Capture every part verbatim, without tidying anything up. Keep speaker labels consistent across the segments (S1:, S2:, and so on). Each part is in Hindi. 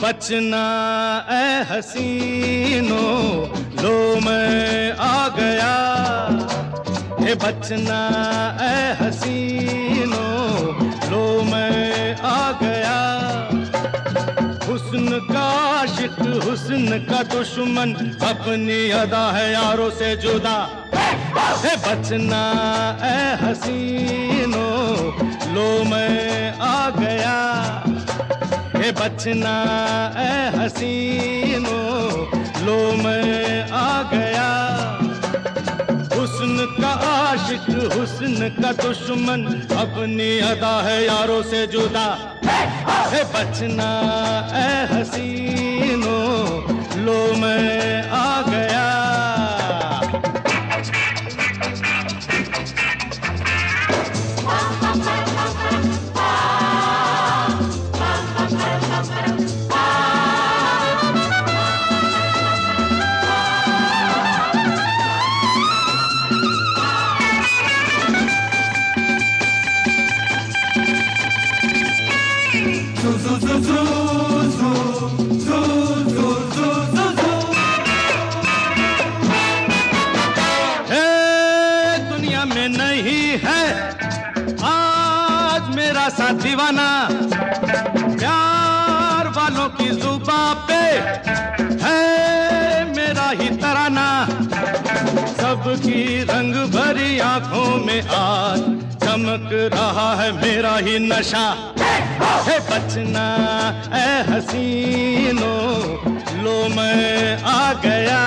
S1: बचना ए हसीनो, लो मैं आ गया। हे बचना ए हसीनो, लो मैं आ गया। हुस्न का आशिक, हुस्न का दुश्मन, अपनी अदा है यारों से जुदा। हे बचना ए हसीनो, लो मैं आ गया। हे बचना ए हसीनो, लो मैं आ गया। हुस्न का आशिक, हुस्न का दुश्मन, अपनी अदा है यारों से जुदा। हे बचना ए हसीनो, लो मैं आ गया। दुनिया में नहीं है आज मेरा सा दीवाना, प्यार वालों की जुबां पे है मेरा ही तराना। सबकी रंग भरी आंखों में आज चमक रहा है मेरा ही नशा। हे बचना ए हसीनो, लो मैं आ गया।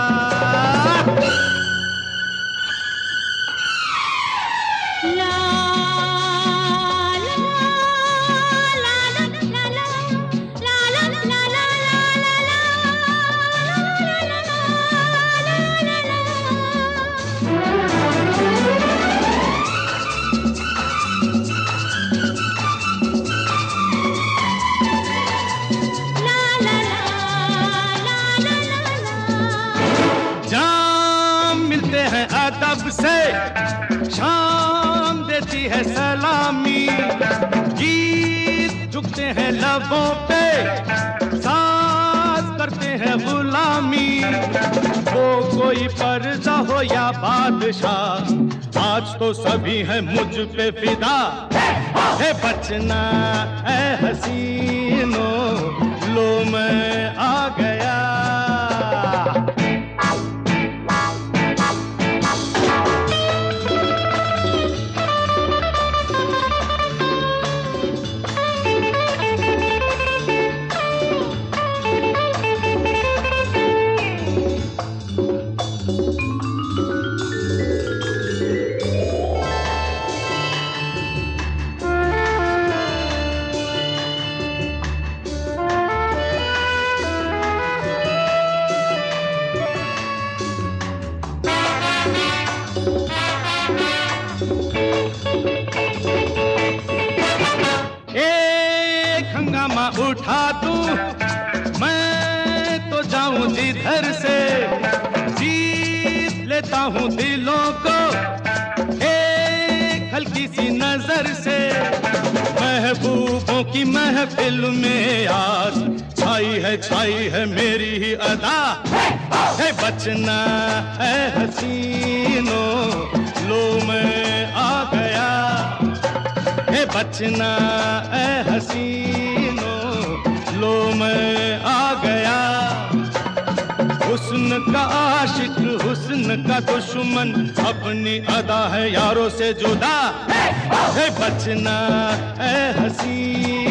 S1: अदब से शाम देती है सलामी, गीत झुकते हैं लबों पे, साज करते हैं गुलामी। वो कोई पर्दा हो या बादशाह, आज तो सभी हैं मुझ पे फिदा। हे बचना ए हसीनो, लो मैं आ गया। उठा दूं मैं तो जाऊं जिधर से, जीत लेता हूं दिलों को एक हल्की सी नजर से। महबूबों की महफिल में आज छाई है छाई है मेरी ही अदा। है बचना है हसीनो, लो मैं आ गया। है बचना है हसीनो, लो मैं आ गया। हुस्न का आशिक, हुस्न का दुश्मन, अपनी अदा है यारों से जुदा। है बचना है हसीनो।